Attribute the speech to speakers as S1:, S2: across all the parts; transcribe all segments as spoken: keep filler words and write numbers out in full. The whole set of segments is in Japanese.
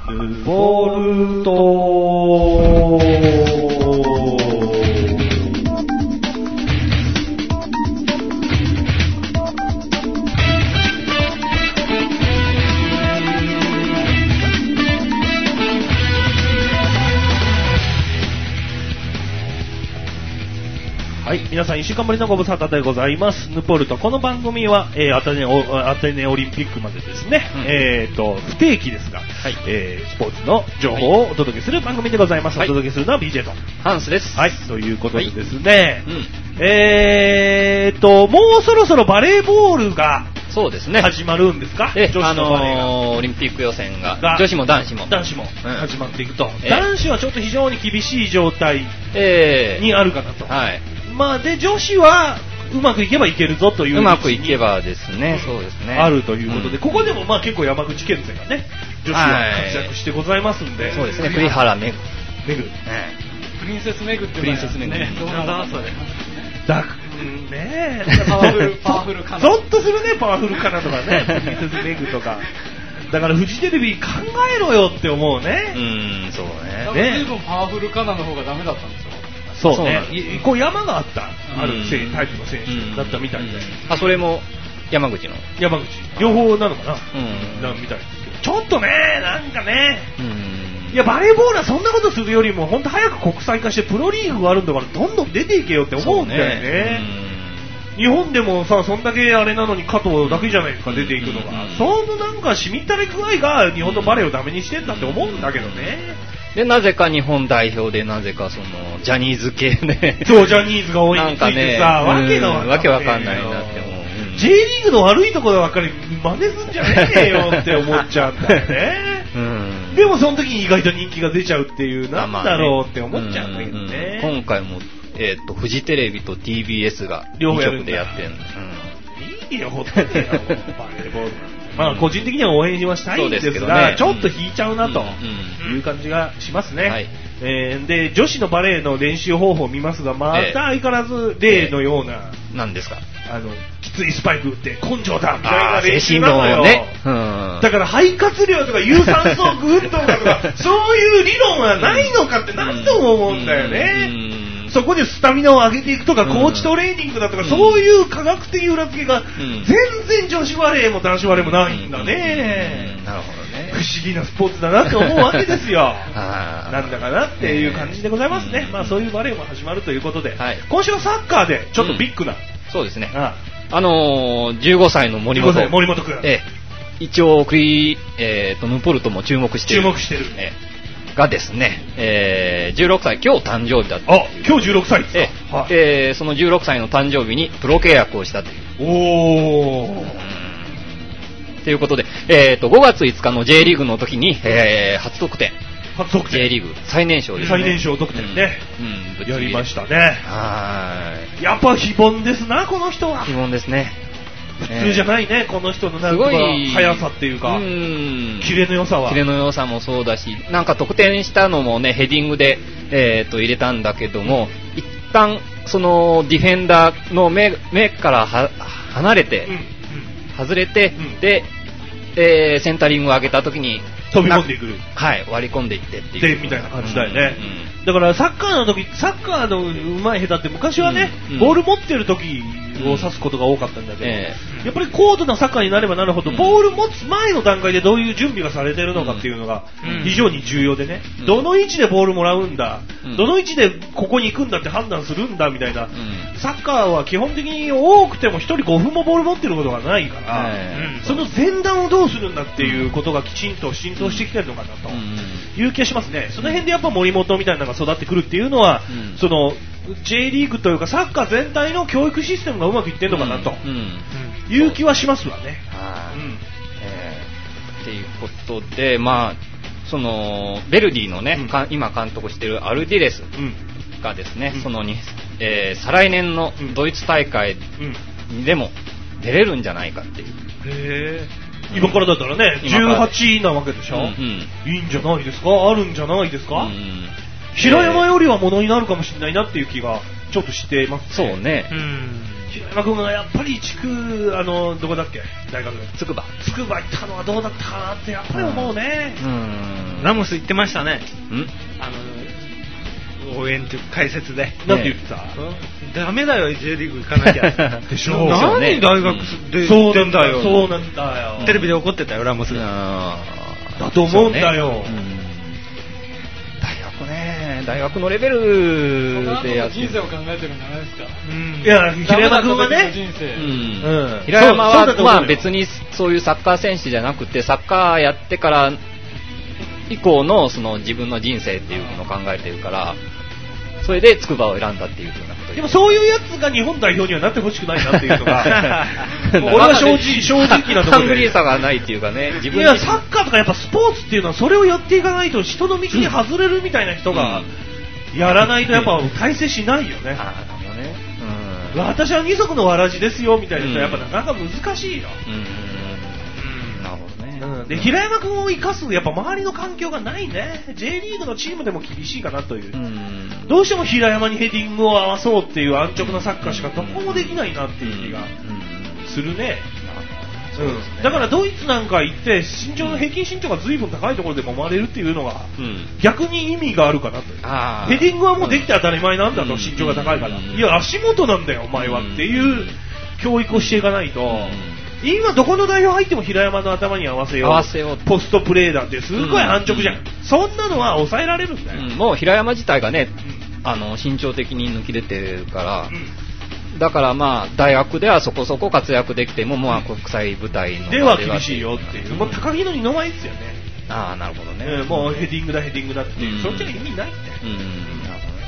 S1: ヌボルトはい、皆さんいっしゅうかんぶりのご無沙汰でございます。ヌポルト。この番組は、えー、アテネオ、アテネオリンピックまでですね、うん、えーと、不定期ですが、はい、えー、スポーツの情報をお届けする番組でございます。はい、お届けするのは ビージェー と。
S2: ハンスです。
S1: はい、ということでですね、はい、うん、えーと、もうそろそろバレーボールが、
S2: そうですね。
S1: 始まるんですか？
S2: え、女子のバレーが、あのー、オリンピック予選が、が女子も男子も。
S1: 男子も始まっていくと。うん、男子はちょっと非常に厳しい状態にあるかなと。
S2: えー、はい。
S1: まあ、で女子はうまくいけばいけるぞという
S2: うまくいけばですね、そうですね、
S1: あるということで、うん、ここでもまあ結構山口県勢がね女子は活躍してございますんで、はい、
S2: そうですね、栗原めぐ
S1: めぐ、
S3: プリンセスめぐって
S2: プリンセスめぐね、
S3: どうなんだそれ
S1: だね
S3: パワフルパワフルかな
S1: ゾッとするね、パワフルかなとかねプリンセスめぐとかだからフジテレビ考えろよって思うね。
S2: うん、そうね。
S3: 随分パワフルカナの方がダメだったんですよ。
S1: そうね。こう山があった、あるタイプの選手だったみたいで。
S2: あ、それも山口の。
S1: 山口。両方なのかな。うん。なみたいですけど。ちょっとね、なんかね。うん。いやバレーボールはそんなことするよりも本当早く国際化してプロリーグがあるんだからどんどん出ていけよって思うんだよね。日本でもさ、そんだけあれなのに加藤だけじゃないですか、出ていくのが。そのなんかしみったれ具合が日本のバレーをダメにしてんだって思うんだけどね。
S2: で、なぜか日本代表で、なぜかその、ジャニーズ系ね。
S1: そう、ジャニーズが多いについてさ、わけがわかんない。
S2: わけわかんないなって思う。
S1: J リーグの悪いところばっかり真似すんじゃねえよって思っちゃうんだよね。うん、でもその時に意外と人気が出ちゃうっていう、なんだろうって思っちゃうんだけどね。
S2: 今回も、えっと、フジテレビと ティービーエス がに局でやってるんだ。
S1: いいよ、ほっとけよ、バレーボール。まあ個人的には応援はしたいんですが、ちょっと引いちゃうなという感じがしますね。はいえー、で女子のバレーの練習方法を見ますが、また相変わらず例のような、
S2: 何ですか、
S1: あのきついスパイク打って根性だみたいな練習なのよ。
S2: ね、うん、
S1: だから肺活量とか有酸素運動だとかそういう理論はないのかって何度も思うんだよね。うんうんそこでスタミナを上げていくとか、うん、コーチトレーニングだとか、うん、そういう科学的裏付けが、うん、全然女子バレーも男子バレーもないんだね、
S2: うんうん、なるほどね。
S1: 不思議なスポーツだなって思うわけですよなんだかなっていう感じでございますね、うん、まあそういうバレーも始まるということで、はい、今週はサッカーでちょっとビッグな、うん、
S2: そうですね、あ, あのー、じゅうごさいの森本
S1: 森本君、
S2: ええ、一応クリ、えー、とヌポルトも注目してる
S1: 注目してる、え
S2: えがですね、えー、じゅうろくさい、今日誕生日だった。
S1: あ、今日じゅうろくさいですか。え
S2: ーはいえー、そのじゅうろくさいの誕生日にプロ契約をしたという。
S1: おー。
S2: ということで、えーと、ごがついつかの J リーグの時に、えー、初得点。
S1: 初得点。
S2: J リーグ最年少ですね。
S1: 最年少得点ね。うん。うん、やりましたね。
S2: はい。
S1: やっぱ非凡ですな、この人は。
S2: 非凡ですね。
S1: 普通じゃないね、えー、この人のなんか速さっていうか、うん、キレの良さは。
S2: キレの良さもそうだし、なんか得点したのもね、ヘディングで、えー、と入れたんだけども、一旦そのディフェンダーの目、目からは離れて、うんうん、外れて、うん、で、えー、センタリングを上げた時に
S1: 飛び込んでいく、
S2: はい、割り込んでいってっていう
S1: でみたいな感じだよね、うんうん、だからサッカーの時、サッカーの上手い下手って昔はね、うんうん、ボール持ってる時を指すことが多かったんだけど、えー、やっぱり高度なサッカーになればなるほど、うん、ボール持つ前の段階でどういう準備がされてるのかっていうのが非常に重要でね、うん、どの位置でボールもらうんだ、うん、どの位置でここに行くんだって判断するんだみたいな、うん、サッカーは基本的に多くてもひとりごふんもボール持ってることがないから、えー、その前段をどうするんだっていうことがきちんと浸透してきてるのかなという気がしますね。その辺でやっぱ森本みたいなのが育ってくるっていうのは、うん、そのJ リーグというかサッカー全体の教育システムがうまくいってるのかなと、うんうん、いう気はしますわね。
S2: はい、うんえー、っていうことで、まあそのベルディのね、うん、今監督しているアルディレスがですね、うん、そのに、えー、再来年のドイツ大会でも出れるんじゃないかっていう。
S1: へー、今からだったらね、じゅうはちいなわけでしょ、うんうん、いいんじゃないですか、あるんじゃないですか、うん平山よりはものになるかもしれないなっていう気がちょっとしてます、
S2: ね、そうね、
S1: うん、平山君がやっぱり地区あのどこだっけ大学
S2: 筑波
S1: 筑波行ったのはどうだったかなってやっぱり思うね、
S2: うん
S4: ラモス言ってましたね。
S2: ん
S4: あの応援っていう解説で。
S1: なんて言ってた？
S4: ダメだよ J リーグ行かなきゃ。
S1: でしょ。
S4: 何大学で行ってんだよ。
S1: そうなんだよ。
S4: テレビで怒ってたよラモス。
S1: だと思うんだよ。
S2: 大学ね、大学のレベルでやって
S3: 人生を考えてるんじゃないですか。
S1: うん、いや平山君はね、
S3: 人生、
S2: うんうん、平山はまあ別にそういうサッカー選手じゃなくてサッカーやってから以降のその自分の人生っていうのを考えてるから、それで筑波を選んだっていうふうなこと。
S1: でもそういうやつが日本代表にはなってほしくないなっていうのが俺は正直正直なところで
S2: ハングリーさがないっていうかね、自分
S1: いやサッカーとかやっぱスポーツっていうのはそれをやっていかないと人の道に外れるみたいな人がやらないとやっぱ大成しないよね。
S2: ああ、なるほどね。
S1: うん、私は二足のわらじですよみたいな人はやっぱなかなか難しいよ。
S2: うん、うん、なるほどね。
S1: うん、で平山君を生かすやっぱ周りの環境がないね。 J リーグのチームでも厳しいかなという、うん、どうしても平山にヘディングを合わそうっていう安直なサッカーしかどこもできないなっていう気がするね。うん、だからドイツなんか行って身長の平均身長が随分高いところでも生まれるっていうのが逆に意味があるかなという、うん、ヘディングはもうできて当たり前なんだと、うん、身長が高いから、うん、いや足元なんだよお前はっていう教育をしていかないと、うん、今どこの代表入っても平山の頭に合わせよう、合わせようポストプレーなんてすごい安直じゃん、うん、そんなのは抑えられるんだよ、うん、
S2: もう平山自体がね、うん、あの身長的に抜き出てるから、うん、だからまあ大学ではそこそこ活躍できても、まあ国際舞台の
S1: では厳しいよっていう、もう高木の二の舞ですよね。
S2: ああなるほどね、
S1: えー、もうヘディングだヘディングだっていう、うん、そっちが意味ないって、うんうん、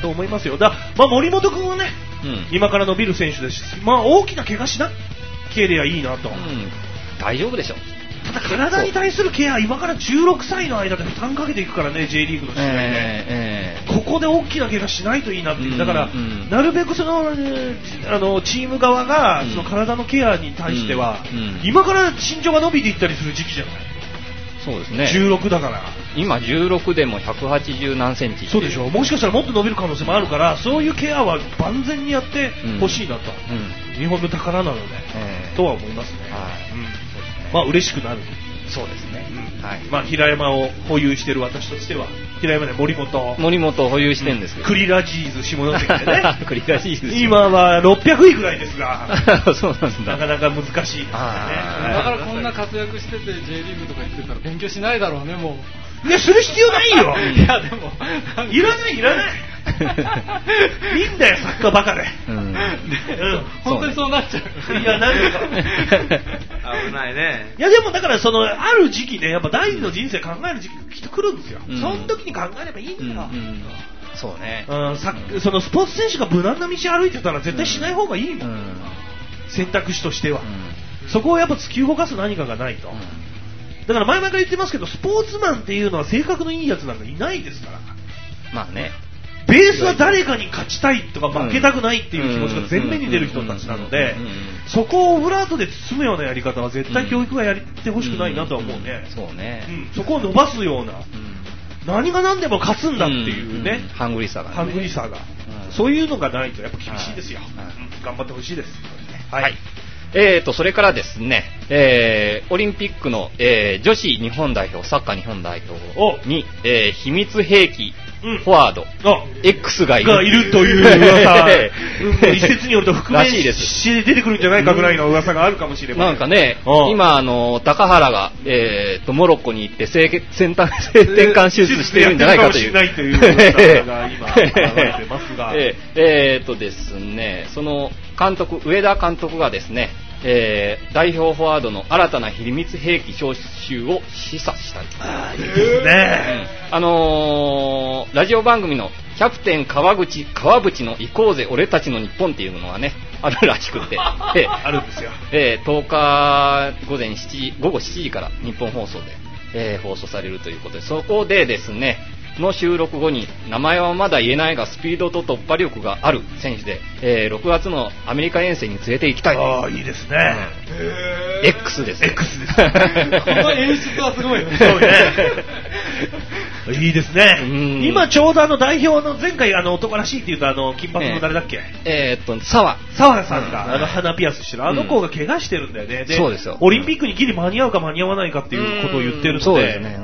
S1: と思いますよ。だまあ森本君はね、うん、今から伸びる選手ですし、まあ大きな怪我しなければいいなと、うん、
S2: 大丈夫でしょ。
S1: ただ体に対するケア今からじゅうろくさいの間で負担かけていくからね J リーグの試合で、えーえー、ここで大きな怪我しないといいなっていう、だから、うん、なるべくその、あのチーム側が、うん、その体のケアに対しては、うんうん、今から身長が伸びていったりする時期じゃない。
S2: そうですね、
S1: じゅうろくだから
S2: 今じゅうろくでもひゃくはちじゅう何センチ。
S1: そうでしょ。もしかしたらもっと伸びる可能性もあるから、そういうケアは万全にやってほしいなと、うん、日本の宝なので、えー、とは思いますね、はいうん、まあ嬉しくなる。
S2: そうですね、
S1: うんはいまあ、平山を保有している私としては、平山で森本
S2: 森本を保有してるんですけど、
S1: クリラジーズ下関でね
S2: クリラジーズ
S1: 今はろっぴゃくいぐらいですが
S2: そうなんだ、
S1: なかなか難しいですよね。
S3: だからこんな活躍してて J リーグとか行ってたら勉強しないだろうね。もう
S1: いやする必要ないよ
S3: いやでも
S1: いらないいらないいいんだよサッカーバカで、うんうん、
S3: 本当にそうなっちゃう。
S1: いやなんか
S4: 危ないね。
S1: いやでもだからそのある時期でやっぱ第二の人生考える時期がきっと来るんですよ、うん、その時に考えればいいんだよ、うんうん、
S2: そうね、
S1: うん、さそのスポーツ選手が無難な道歩いてたら絶対しない方がいいもん、うん、選択肢としては、うん、そこをやっぱ突き動かす何かがないと、うん、だから前々から言ってますけどスポーツマンっていうのは性格のいいやつなんかいないですから。
S2: まあね、
S1: ベースは誰かに勝ちたいとか負けたくないっていう気持ちが前面に出る人たちなので、そこをオブラートで包むようなやり方は絶対教育がやってほしくないなとは思うね。
S2: そうね、
S1: うん、そこを伸ばすような、うん、何が何でも勝つんだっていうね、
S2: うんうん、ハングリーさが、ね、
S1: ハングリーさが、うん、そういうのがないとやっぱ厳しいですよ、うん、頑張ってほしいです。
S2: はい、はい、えーとそれからですね、えー、オリンピックの、えー、女子日本代表サッカー日本代表に、えー、秘密兵器フォワード、うん、X がいる
S1: がいるという噂一説によると覆面して出てくるんじゃないかぐらいの噂があるかもしれません。
S2: なんかね、今あの高原が、えー、とモロッコに行って性先端性転換手術してるんじゃないかという
S1: ないという噂が今流れてますが
S2: えー、えーとですね、その監督上田監督がですね、えー、代表フォワードの新たな秘密兵器招集を示唆したり、
S1: あいいですね、
S2: うん、あのー、ラジオ番組のキャプテン川口川淵の行こうぜ俺たちの日本っていうのがねあるらしくて
S1: あるんですよ、
S2: えー、とおか午前しちじ午後しちじから日本放送で、えー、放送されるということで、そこでですねの収録後に名前はまだ言えないがスピードと突破力がある選手で、えー、ろくがつのアメリカ遠征に連れて行きたい。
S1: ああいいですね、
S2: うん、X です、ね、
S1: X です
S3: この演出はすごいね
S1: そうねいいですね。今ちょうどあの代表の前回あの男らしいっていうとあの金髪の誰だっけ、
S2: えー、えー、っと澤
S1: 澤さんが、うん、あの鼻ピアスしてるあの子が怪我してるんだよね、うん、で
S2: そうですよ、
S1: オリンピックにギリ間に合うか間に合わないかっていうことを言ってるので、
S2: そうですね、うん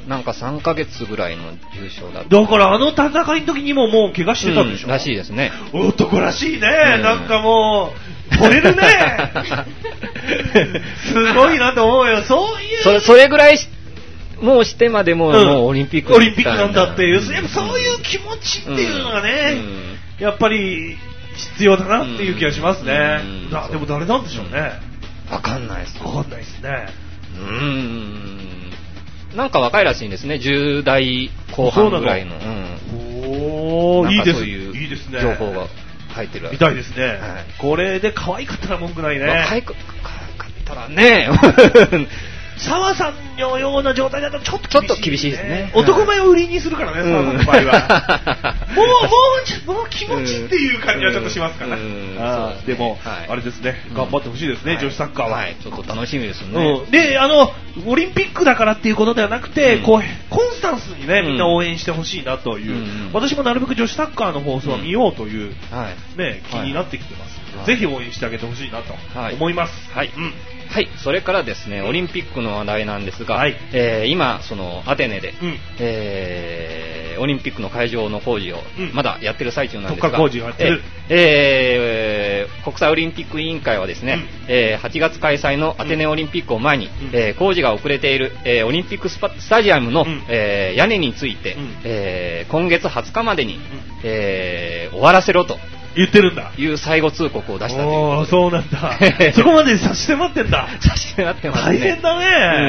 S2: なんかさんかげつぐらいの優勝だった。
S1: だからあの戦いの時にももう怪我してたんでしょ、
S2: うん、らしいですね。
S1: 男らしいね、うん、なんかもう惚れるねすごいなと思うよ。そういう
S2: それ、それぐらいもうしてまでも、うん、もうオリンピック
S1: オリンピックなんだっていう、やっぱそういう気持ちっていうのがね、うん、やっぱり必要だなっていう気がしますね、うん、だでも誰なんでしょうね。
S2: わかんないです。
S1: わかんないですね。
S2: うーん、なんか若いらしいんですね、じゅう代後半ぐらいの。うん、
S1: おー、いいです。
S2: そういう情報が入ってる。
S1: みたいですね、はい。これで可愛かったら文句ないね。
S2: 可愛かったらね。
S1: 澤さんのような状態だとちょっと厳しい、ね、
S2: ちょっと厳しいですね。
S1: 男前を売りにするからね、澤、うん、さんの場合は。もう、もう、もう気持ちっていう感じはちょっとしますから。うんうん、あでも、はい、あれですね、頑張ってほしいですね、うん、女子サッカーは、はい。
S2: ちょっと楽しみですね、
S1: うん。で、あの、オリンピックだからっていうことではなくて、うん、こう、コンスタンスにね、みんな応援してほしいなという、うん、私もなるべく女子サッカーの放送は見ようという、うん、ね、気になってきてます。はい、ぜひ応援してあげてほしいなと思います。
S2: はい。はい、うんはい、それからですね、オリンピックの話題なんですが、はい、えー、今、そのアテネで、うん、えー、オリンピックの会場の工事をまだやってる最中なんですが、
S1: 特化工事をやってる、
S2: えー、国際オリンピック委員会はですね、うん、えー、はちがつ開催のアテネオリンピックを前に、うん、えー、工事が遅れている、えー、オリンピックスパ、スタジアムの、うん、えー、屋根について、うん、えー、今月はつかまでに、うん、えー、終わらせろと。
S1: 言ってるんだ。
S2: いう最後通告を出したということで。
S1: おー、そうなんだ。そこまで差し迫ってんだ。
S2: 差し迫ってますね。
S1: 大変だね。
S2: うん。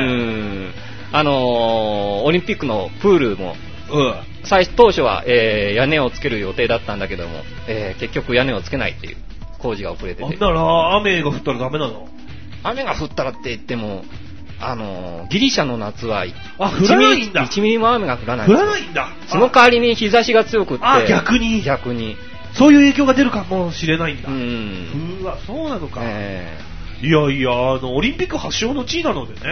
S2: あのー、オリンピックのプールも、うん、最当初は、えー、屋根をつける予定だったんだけども、えー、結局屋根をつけないっていう工事が遅れてて。
S1: だから雨が降ったらダメなの？
S2: 雨が降ったらって言っても、あのー、ギリシャの夏は、
S1: あ、降らないんだ。
S2: いちミリも雨が降らない。
S1: 降らないんだ。
S2: その代わりに日差しが強くって。
S1: あ、逆に。
S2: 逆に。
S1: そういう影響が出るかもしれないんだ。
S2: うん。
S1: うわ、そうなのか。
S2: え
S1: ー、いやいや、あの、オリンピック発祥の地なのでね、うん、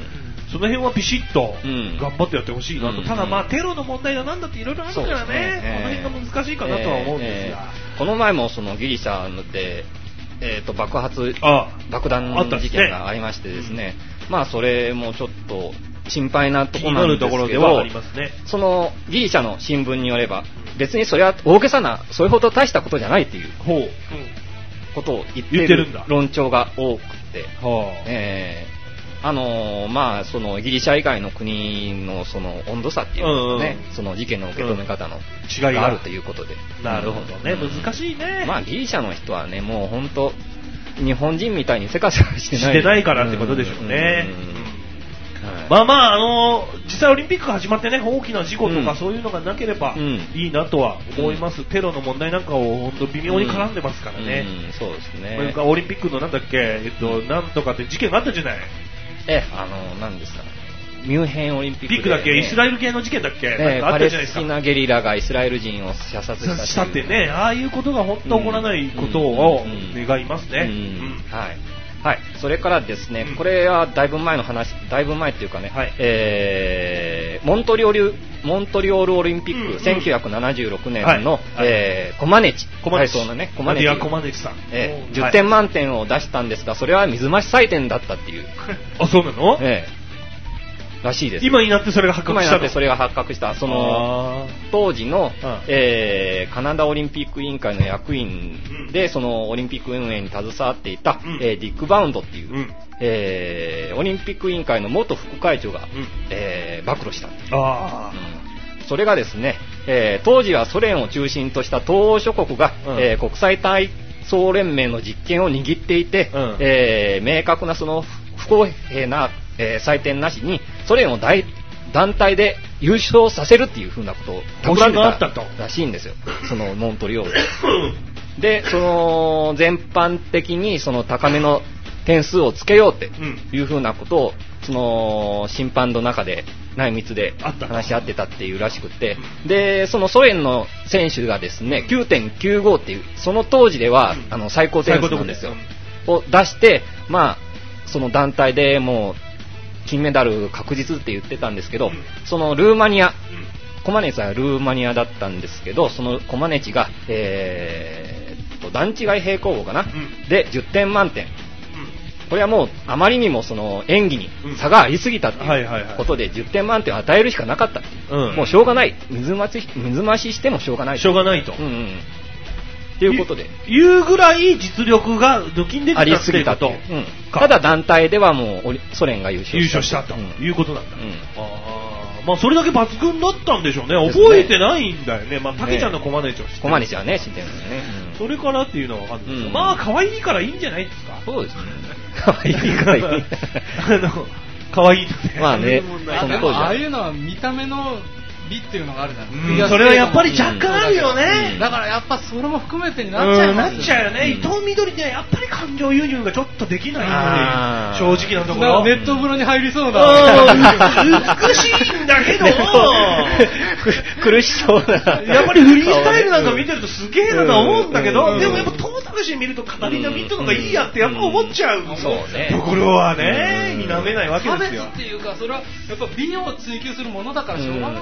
S1: その辺はビシッと頑張ってやってほしいなと。うん、ただまあ、テロの問題だなんだっていろいろあるからね、ね、この辺が難しいかなとは思うんですが。えーえー、
S2: この前もそのギリシャで、えー、と爆発、爆弾事件がありましてですね、うん、まあそれもちょっと心配なところなんですけど、
S1: 気になるところではありますね。
S2: そのギリシャの新聞によれば、別にそれは大げさな、それほど大したことじゃないっていうことを言っている論調が多くて、えー、あのー、まあそのギリシャ以外の国のその温度差っていうのがね、うんうん、その事件の受け止め方の違いがあるということで、
S1: なるほどね、うん、難しいね。
S2: まあギリシャの人はね、もう本当日本人みたいにせかせかしてない
S1: してないからってことでしょうね。うんうんうん、はい、まあまあ、あのー、実際オリンピック始まってね、大きな事故とかそういうのがなければいいなとは思います。うん、テロの問題なんかを本当微妙に絡んでますからね。
S2: うんうん、そうですね。
S1: これからオリンピックのなんだっけ、えっと、なんとかって事件があったじゃない。
S2: え、あのー、なんですかね。ミュンヘンオリンピックで、ね、
S1: ピックだっけ、イスラエル系の事件だっけ、
S2: ね、なんかあったじゃないですか。パレスチナゲリラがイスラエル人を射殺した
S1: したってね、ああいうことが本当起こらないことを願いますね。
S2: はい。はい、それからですね、うん、これはだいぶ前の話、だいぶ前っていうかね、はい、えー、モントリオール、モントリオールオリンピック、うんうん、せんきゅうひゃくななじゅうろくねんの、はい、えー、コマネチ、体操のね、コマネチ、
S1: コマネチさん、
S2: えー、じゅってん満点を出したんですが、それは水増し採点だったっていう。
S1: あ、そうなの？
S2: えーらしいです。
S1: 今になってそれが発覚したの。
S2: 今になってそれが発覚した。その当時の、えー、カナダオリンピック委員会の役員で、うん、そのオリンピック運営に携わっていた、うん、えー、ディック・バウンドっていう、うん、えー、オリンピック委員会の元副会長が、うん、えー、暴露した。あ、うん、それがですね、えー、当時はソ連を中心とした東欧諸国が、うん、えー、国際体操連盟の実権を握っていて、うん、えー、明確なその不公平なえー、採点なしにソ連を大団体で優勝させるっていう風なことを企んでたらしいんですよ、そのモントリオールで。その全般的にその高めの点数をつけようっていう風なことをその審判の中で内密で話し合ってたっていうらしくて、でそのソ連の選手がですね きゅうてんきゅうご っていうその当時ではあの最高点数なんですよを出して、まあその団体でもう金メダル確実って言ってたんですけど、うん、そのルーマニア、うん、コマネチはルーマニアだったんですけど、そのコマネチが、えー、と段違い平行棒かな、うん、でじゅってん満点これはもうあまりにもその演技に差がありすぎたということでじゅってん満点を与えるしかなかった、うん、もうしょうがない、水増し、水増ししてもしょうがない
S1: しょうがないと、
S2: うんうん、ということで
S1: いうぐらい実力が抜きんできたっていうこと、ありすぎたと、うん、
S2: ただ団体ではもうソ連が優勝した、
S1: 優勝したということなんだ、うん、あまあそれだけ抜群だったんでしょうね。覚えてないんだよね。まあタケちゃんのコマネチを知ってる。
S2: コマネチはね知ってるんですね、
S1: うん。それからっていうのはわかんないですけど、うん、まあ可愛いからいいんじゃないですか。
S2: そうですね。可愛いからいい。
S1: あの可愛いのね。
S2: まあね。
S3: あでもああいうのは見た目の美っていうのがあるじゃないです
S1: か。それはやっぱり若干あるよね。
S3: うん、だからやっぱそれも含めてになっちゃいますよね。
S1: なっちゃうよね。伊藤みどりってやっぱり感情輸入がちょっとできないのに、正直なところ。
S3: 熱湯風呂に入りそうな。
S1: 美しいんだけど
S2: 苦しそうな。
S1: やっぱりフリースタイルなんか見てるとすげえなと思うんだけど、でもやっぱトータルして見るとカタリナ・ビットのがいいやってやっぱ思っちゃうところはね、否めないわけですよ。
S3: 差別っていうかそれはやっぱ美を追求するものだからしょうがない。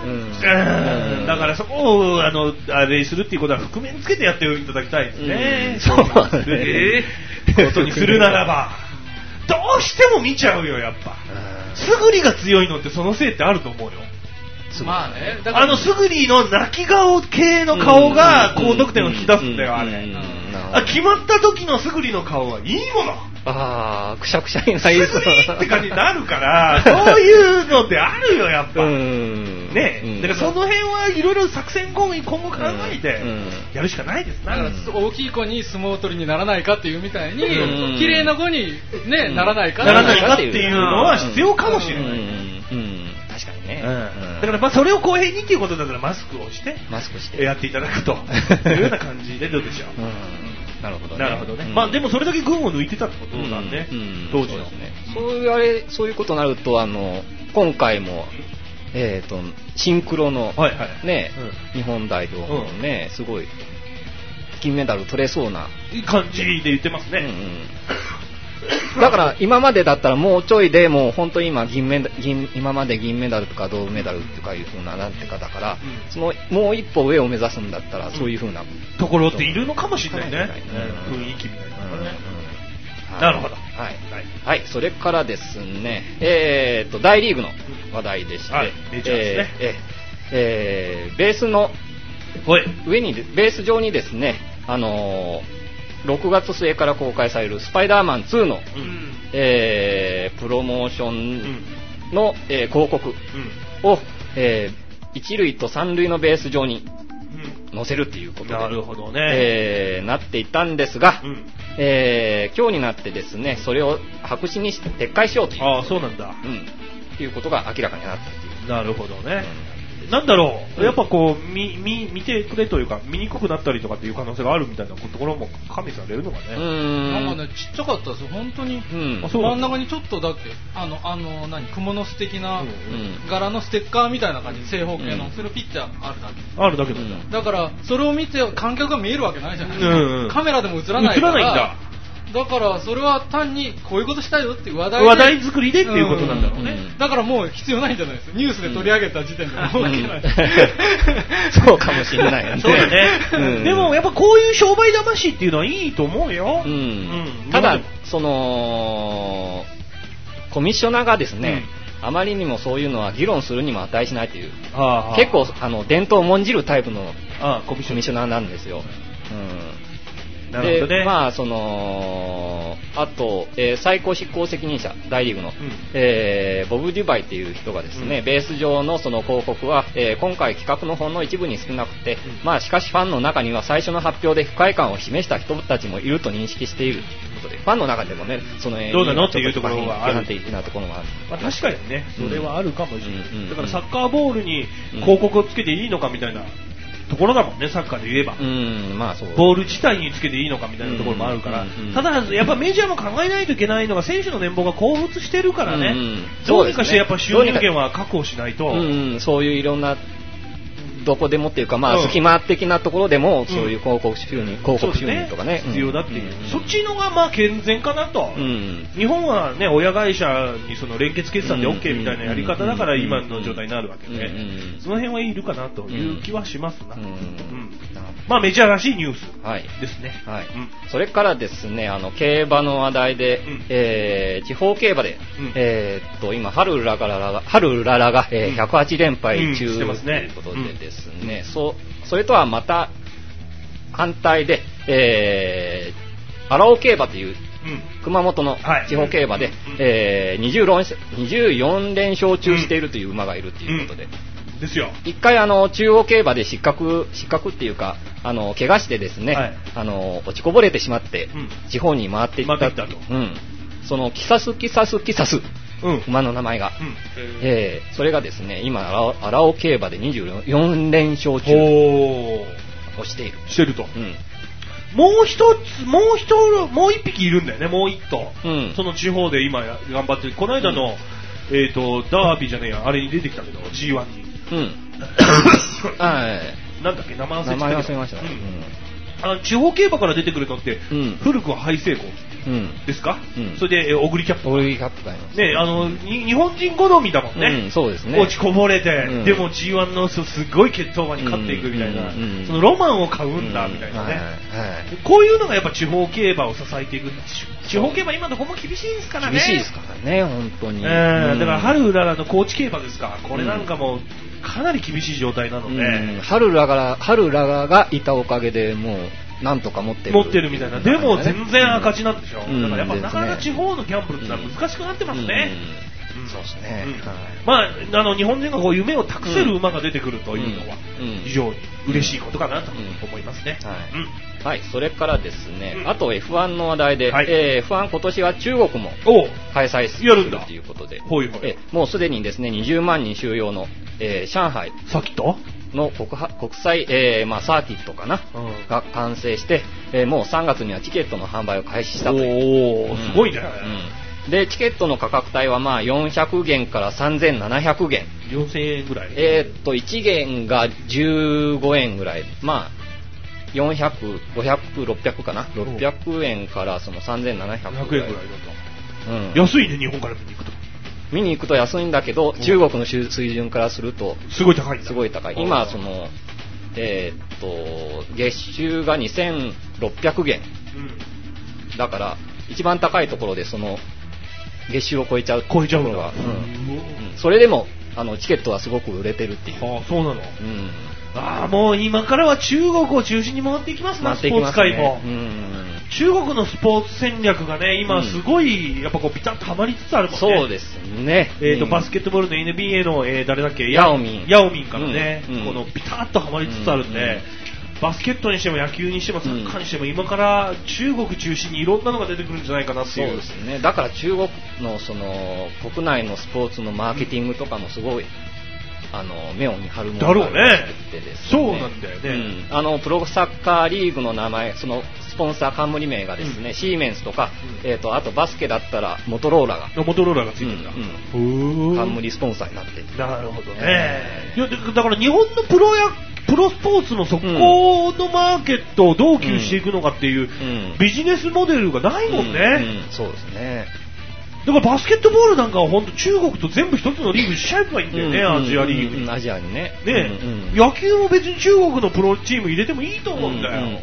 S1: だからそこをあのあれするっていうことは覆面つけてやっていただきたいですね。
S2: うん、そう
S1: ね。ことにするならばどうしても見ちゃうよやっぱ。すぐりが強いのってそのせいってあると思うよ。
S3: まあね。
S1: だからあのすぐりの泣き顔系の顔が高得点を引き出すんだよあれ。あ決まった時のすぐりの顔はいいもの。
S2: ああ、くしゃくしゃになりそう
S1: って感じになるからそういうのってあるよやっぱねえ、だからその辺はいろいろ作戦今後考えてやるしかないです。
S3: だから大きい子に相撲取りにならないかっていうみたいに綺麗な子にねならないか
S1: ならないかっていうのは必要かもしれない。
S2: 確かにね、
S1: だからまあそれを公平にっていうことだったらマスクをして
S2: マスクして
S1: やっていただくというような感じでどうでしょう。
S2: なるほどね。
S1: なるほどね。うん、まあでもそれだけ群を抜いてたってことなんで、うんうん、当時の。
S2: そうですね。そういうあれそういうことになるとあの今回もえっ、ー、とシンクロの、はいはい、ね、うん、日本代表のね、すごい金メダル取れそうな
S1: 感じで言ってますね。うん
S2: うん、だから今までだったらもうちょいでもう本当に今銀メダ銀今まで銀メダルとか銅メダルとかいう風ななんてかだから、うん、そのもう一歩上を目指すんだったらそういう風な、うん、
S1: ところっているのかもしれないね。うん、雰囲気みたいなのね。うん、なるほど。
S2: はい、はい、それからですね、えー、と大リーグの話題でして、はい、メジャーですね。えーえー、ベースの上にベース上にですね、あのーろくがつ末から公開されるスパイダーマンツーの、うんえー、プロモーションの、うんえー、広告を、うんえー、一塁と三塁のベース上に載せるっていうことで、
S1: なるほどね
S2: えー、なっていたんですが、うんえー、今日になってですねそれを白紙にして撤回しようという
S1: あそうなんだ、
S2: うん、っていうことが明らかになったっていう。
S1: なるほどね、うんなんだろう、やっぱこう見見見てくれというか見にくくなったりとかっていう可能性があるみたいなところも加味されるのがね。
S3: うーんなんかねちっちゃかったですよ本当に、うん、真ん中にちょっとだけあのあの何クモの巣的な柄のステッカーみたいな感じ正方形の、うん、それをピッチャーあるだけ
S1: あるだけだ、うん、
S3: だからそれを見て観客が見えるわけないじゃないですか、うんうん、カメラでも映らないから
S1: 映らないんだ
S3: だからそれは単にこういうことしたよっていう話題で
S1: 話題作りでっていうことなんだろうね、
S3: うんうん、だからもう必要ないんじゃないですかニュースで取り上げた時点でもうわけない、うん、
S2: そうかもしれないよね
S1: そうだね、うん、でもやっぱこういう商売魂っていうのはいいと思うよ、うん
S2: うん、ただそのコミッショナーがですね、うん、あまりにもそういうのは議論するにも値しないという、はあ、結構あの伝統を重んじるタイプのコミッショナーなんですよ、うん
S1: なるほどね、
S2: でまあそのあと、えー、最高執行責任者大リーグの、うんえー、ボブ・デュバイっていう人がですね、うん、ベース上のその広告は、えー、今回企画のほんの一部に少なくて、うんまあ、しかしファンの中には最初の発表で不快感を示した人たちもいると認識しているということでファンの中でもねその
S1: どうなのっていうところがある
S2: 批判的なところがある、
S1: まあ、確かにねそれはあるかもしれない、うん、だからサッカーボールに広告をつけていいのかみたいなところだもんねサッカーで言えば、
S2: うんまあ、そう
S1: ボール自体につけていいのかみたいなところもあるから、うんうんうん、ただやっぱメジャーも考えないといけないのが選手の年俸が高騰してるからね、うんうん、どうにかしてやっぱ収入源は確保しないと、
S2: うんうん、そういういろんなどこでもっていうか、まあ、隙間的なところでも、そういう広告収入、うん、広告収入とかね、
S1: 必要だっていう、うん、そっちのがまあ健全かなと、うん、日本はね、親会社にその連結決算で OK みたいなやり方だから今の状態になるわけで、うん、その辺はいるかなという気はしますな、うんうん、まあメジャーらしいニュースですね、
S2: はいはい、うん、それからですね、あの競馬の話題で、うん、えー、地方競馬で、うん、えー、っと今春ララが春ララが、えー、ひゃくはちれんぱい中、うん、ということでですね、うん、そ, それとはまた反対で、えー、荒尾競馬という、うん、熊本の地方競馬で、はい、えー、にじゅうよんれんしょう中しているという馬がいるということで、
S1: うんうん、ですよ。
S2: 一回あの中央競馬で失格失格っていうか、あの怪我してですね、はい、あの落ちこぼれてしまって、うん、地方に回っていった、
S1: と、
S2: うん、そのキサスキサスキサス、うん、馬の名前が、うん、えー、それがですね今荒尾競馬でにじゅうよんれんしょう中をしている
S1: してると、うん、もう一つもう一もう一匹いるんだよね、もう一頭、うん、その地方で今頑張ってる、この間の、うん、えーとダービーじゃねえや、あれに出てきたけど ジーワン に、うん、はい、なんだっけ、名前
S2: 忘れましたね、
S1: うん、あの地方競馬から出てくるのって、うん、古くはハイセイコですか、うん、それでオグリキャップ、
S2: オグリキャップが
S1: ね、あの日本人好みだもんね、
S2: うん、そうですね、
S1: 落ちこぼれて、うん、でも ジーワン のすごい決闘馬に勝っていくみたいな、うんうんうん、そのロマンを買うんだみたいなね、うんはいはい、こういうのがやっぱ地方競馬を支えていく。地方競馬今のところも厳しいですからね、
S2: 厳しいですからね、本当に、
S1: えーうん、だから春うららの高知競馬ですか、これなんかもかなり厳しい状態なので、うん、
S2: 春うらら春うららがいたおかげでもうなんとか持ってる
S1: 持ってるみたいな、でも全然赤字なんでしょ、うん、だからやっぱなかなか地方のギャンブルってのは難しくなってますね、
S2: うんうん、そうですね、うん、
S1: まあ、あの日本人がこう夢を託せる馬が出てくるというのは非常に嬉しいことかなと思いますね、
S2: うんはいうんはい、それからですね、うん、あと エフワン の話題で、はい、えー、エフワン 今年は中国も開催するということで、
S1: ほいほい、
S2: えもうすでにですねにじゅうまんにん収容の、えー、上海
S1: サーキット
S2: の 国, 国際、えーまあ、サーキットかな、うん、が完成して、えー、もうさんがつにはチケットの販売を開始したという。
S1: おー、すごいね、
S2: うん、でチケットの価格帯はまあよんひゃくげんからさんぜんななひゃくげん、
S1: よんせんえんぐらい、
S2: えー、っといちげんがじゅうごえんぐらい、まあよんひゃく、ごひゃく、ろっぴゃくかな、ろっぴゃくえんからそのさんぜんななひゃくえんぐらいだ
S1: と、うん、安いね、日本から見に行くと
S2: 見に行くと安いんだけど、中国の水準からすると
S1: すごい高いんだ、
S2: すごい高い。今そのえー、っと月収がにせんろっぴゃくげん、うん、だから一番高いところでその月収を超えちゃう
S1: 超えちゃうのが、
S2: うんうん、それでもあのチケットはすごく売れてるっていう。
S1: ああ、そうなの、うん、ああ、もう今からは中国を中心に回っていきますな、スポーツ界も、うん、中国のスポーツ戦略がね今すごいやっぱこうビタッとはまりつつあるもんね。
S2: そうですね、
S1: えーとうん、バスケットボールの エヌビーエー の、えー、誰だっけ、
S2: ヤオミン
S1: ヤオミンからね、うん、このビタッとはまりつつあるんで、うんうん、バスケットにしても野球にしてもサッカーにしても今から中国中心にいろんなのが出てくるんじゃないかなっていう。
S2: そうですね、だから中国のその国内のスポーツのマーケティングとかもすごい、うん、あの目を見張るものがあってですね、
S1: そうなんだよね、
S2: うん、あのプロサッカーリーグの名前、そのスポンサー冠名がですね、うん、シーメンスとか、うん、えーと、あとバスケだったらモトローラが
S1: モトローラがついてるんだ、
S2: うんうん、冠スポンサーになっている。
S1: なるほどね、えー、いやだから日本のプロやプロスポーツのそこのマーケットをどう吸収していくのかっていうビジネスモデルがないもんね、うんうんうん、
S2: そうですね。
S1: だからバスケットボールなんかは本当中国と全部一つのリーグにしちゃえばいいんだよね、うんうんうん、アジアリーグに、
S2: うん、アジアにね、
S1: ね、うんうん、野球も別に中国のプロチーム入れてもいいと思うんだよ、うんうんうんうん、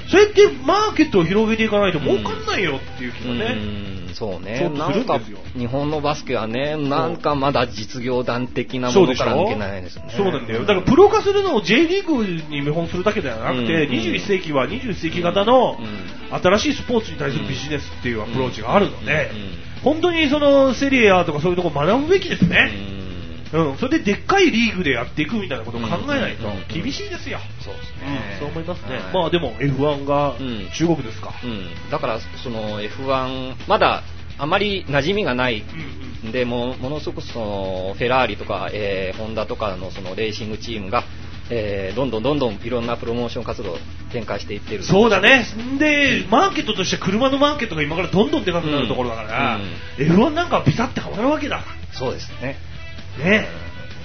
S1: それってマーケットを広げていかないと儲かんないよっていう気がね、
S2: うんうん、そうね、なんか日本のバスケはね、なんかまだ実業団的なものから抜けないですよね。
S1: そうなんだよ。だからプロ化するのを J リーグに見本するだけではなくて、うんうん、にじゅういっせい紀はにじゅういっせい紀型の新しいスポーツに対するビジネスっていうアプローチがあるので、うんうんうん、本当にそのセリエ A とかそういうところを学ぶべきですね、うんうん、それででっかいリーグでやっていくみたいなことを考えないと厳しいですよ、うん、そうですね、うん、そう思いますね、はい、まあでも エフワン が中国ですか、
S2: うんうん、だからその エフワン まだあまり馴染みがない、うんうん、でもものすごくそのフェラーリとか、えー、ホンダとかのそのレーシングチームがえー、どんどんどんどんいろんなプロモーション活動を展開していってる。
S1: そうだね。で、マーケットとして車のマーケットが今からどんどんでかくなるところだから、うんうん、エフワン なんかビタってはまるわけだ。
S2: そうですね。
S1: ね、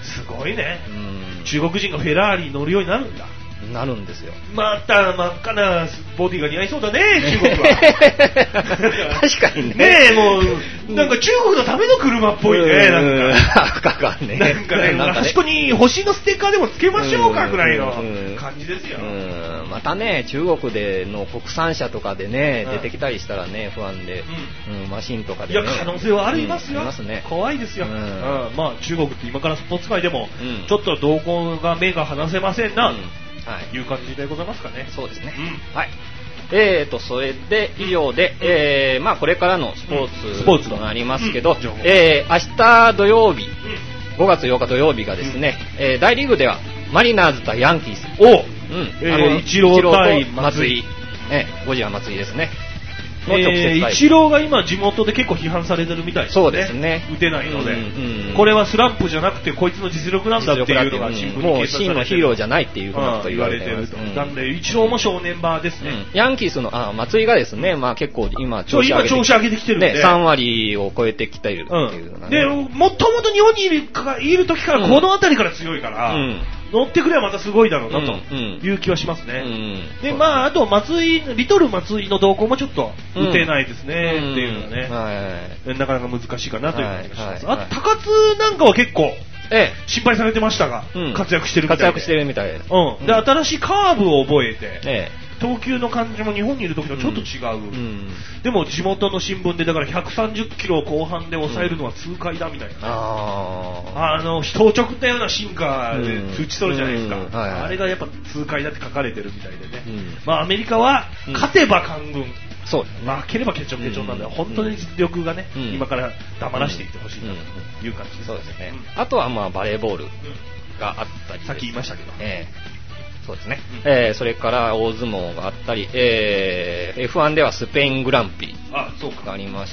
S1: すごいね。中国人がフェラーリに乗るようになるんだ。
S2: なるんですよ。
S1: また真っ赤なボディが似合いそうだね、中国は。
S2: 確かにね。
S1: ねえ、もう、なんか中国のための車っぽいね、なんか。
S2: 赤がね。
S1: なんかね、端っこに星のステッカーでもつけましょうかぐらいの感じですよ。
S2: またね、中国での国産車とかでね、出てきたりしたらね、不安で、マシンとかでね。
S1: いや、可能性はありますよ。
S2: ありますね。
S1: 怖いですよ。まあ、中国って今からスポーツ界でも、ちょっと動向が目が離せませんな。はい、いう感じでございますかね。
S2: そうですね。うん、はい。えーと、それで、以上で、うん、えー、まあ、これからのスポーツ、うん、スポーツとなりますけど、うん、えー、明日土曜日、うん、ごがつようか土曜日がですね、うん、えー、大リーグでは、マリナーズ対ヤンキース。
S1: おうん。えー、あの、イチロー対松井。
S2: えー、ゴジラ松井ですね。
S1: えー、イチローが今地元で結構批判されてるみたいですね。
S2: そうですね。
S1: 打てないので、うんうん、これはスランプじゃなくてこいつの実力なんだっていうのが新聞に掲載されてる。
S2: もう真のヒーローじゃないっていうふうなこと言われてる
S1: と。なんでイチローも正念場ですね。
S2: うん、ヤンキースのあ松井がですね、まあ結構今
S1: 調子上げて、今調子上げてきてるんで、
S2: ね、さんわりを超えてきているっていうのが、ね、
S1: うん、で、もともと日本にいるかいる時からこの辺りから強いから。うんうん乗ってくればまたすごいだろうなという気はしますね。うんうん、で、まあ、あと松井、リトル松井の動向もちょっと打てないですね、うん、っていうのはね、うんはい、なかなか難しいかなという感じがします。はいはい、あと、高津なんかは結構、ええ、心配されてましたが、うん、活躍してるみたいで。
S2: 活躍してるみたいです。
S1: うん。で、新しいカーブを覚えて、ええ投球の感じも日本にいる時とちょっと違う、うんうん、でも地元の新聞でだからひゃくさんじゅっキロを後半で抑えるのは痛快だみたいな、ねうん、ああの人を直ったような進化で通知するじゃないですか、うんうんはいはい、あれがやっぱ痛快だって書かれてるみたいでね、うん、まあアメリカは勝てば官軍、うんそうですね、負ければケチョンケチョンなんで、うん、本当に実力がね、うん、今から黙らしていってほしいなという感じです、
S2: そうですね、うん、あとはまあバレーボールがあったり、
S1: さっき言いましたけど、えー
S2: そうですね、うんえー、それから大相撲があったり、えー、エフワン ではスペイングランプリがありまして、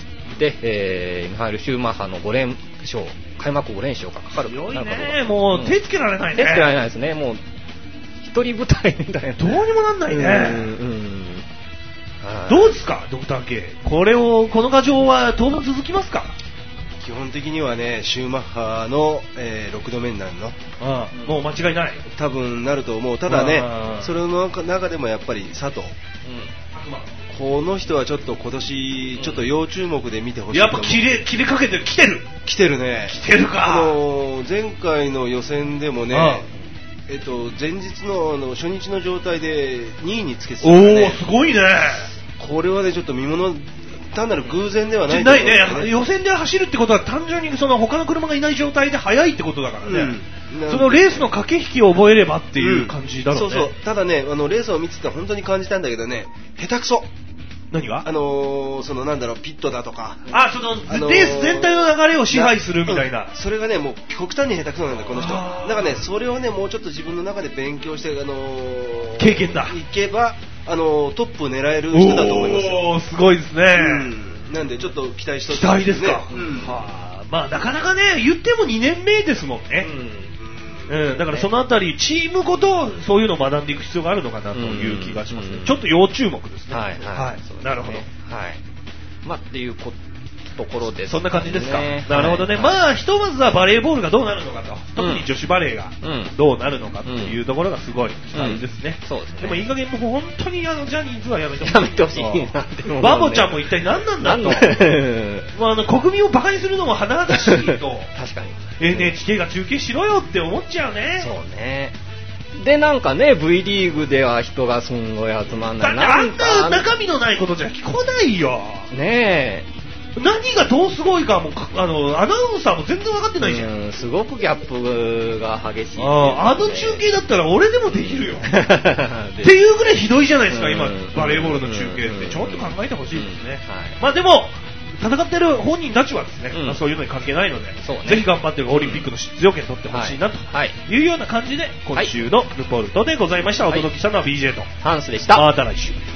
S2: えー、ミハエル・シューマッハのご連勝、開幕ご連勝がかかる。
S1: 強いね、もう手つけられないね。
S2: 手つけられないですね、もう一人舞台みたいな。
S1: どうにもなんないね。うんうんどうですか、ドクター K。これを、この牙城は当分続きますか？
S5: 基本的にはね、シューマッハの、えー、ろくどめになるの。
S1: ああもう間違いない。
S5: 多分なると思う。ただね、それの中でもやっぱり佐藤。うんこの人はちょっと今年ちょっと要注目で見てほしい。
S1: やっぱ切れ切れかけて来てる。
S5: 来てるね。
S1: 来てるか。
S5: あの前回の予選でもね、ああえっと前日のあの初日の状態でにいにつけてたね。
S1: おおすごいね。こ
S5: れはねちょっと見物。単なる偶然ではない、
S1: ね、ないね。予選で走るってことは単純にその他の車がいない状態で速いってことだからね、うん、そのレースの駆け引きを覚えればっていう感じだろうね、うん、
S5: そうそうただねあのレースを見てて本当に感じたんだけどね下手くそ
S1: 何が
S5: あのー、そのなんだろうピットだとか
S1: あその、あのー、レース全体の流れを支配するみたいな、
S5: うん、それがねもう極端に下手くそなんだこの人だからねそれをねもうちょっと自分の中で勉強してあのー、
S1: 経験だ
S5: いけばあのー、トップを狙える人だと思いますよ
S1: おーすごいですね、うん
S5: なんでちょっと期待してほしいですね。
S1: 期待ですか。うん、はあ、まあなかなかね言ってもにねんめですもんね。うん、うん、だからそのあたりチームごとそういうのを学んでいく必要があるのかなという気がしますね。うん、ちょっと要注目ですね。
S2: はいはい。はい、
S1: なるほど。はい。
S2: まあっていうこと。ところです、ね、
S1: そんな感じですか、ね、なるほどね、はい、まあひとまずはバレーボールがどうなるのかと、特に女子バレーがどうなるのかというところがすごい期待ですね、うんうん、そうですねでもいい加減もう本当にあのジャニーズはやめてほしい、
S2: やめてほしいなって思う、ね、
S1: バボちゃんも一体何なんだとまあ、あの国民をバカにするのも甚だしいと
S2: 確かに
S1: エヌエイチケー が中継しろよって思っちゃうね
S2: そうねでなんかね V リーグでは人がすんごい集まんない
S1: だってあんな中身のないことじゃ聞こないよ
S2: ねえ
S1: 何がどうすごいかもあのアナウンサーも全然分かってないじゃん、うん、
S2: すごくギャップが激しい、ね、
S1: あ, あの中継だったら俺でもできるよっていうぐらいひどいじゃないですか今バレーボールの中継ってちょっと考えてほしいですね、はい、まあでも戦ってる本人たちはですね、うんまあ、そういうのに関係ないので、ね、ぜひ頑張ってオリンピックの出場権取ってほしいなというような感じで今週のルポルトでございました、はい、お届けしたのは ビージェー と
S2: ハンスでした。
S1: また来週。